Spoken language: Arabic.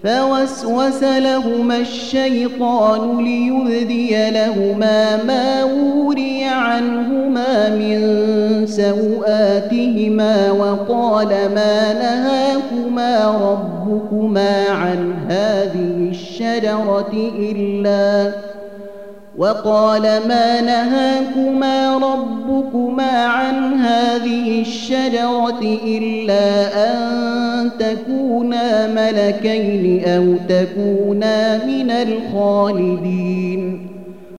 فوسوس لهما الشيطان ليبدي لهما ما وري عنهما من سوآتهما وقال ما نهاكما ربكما عن هذه الشجرة إلا أن تكونا ملكين أو تكونا من الخالدين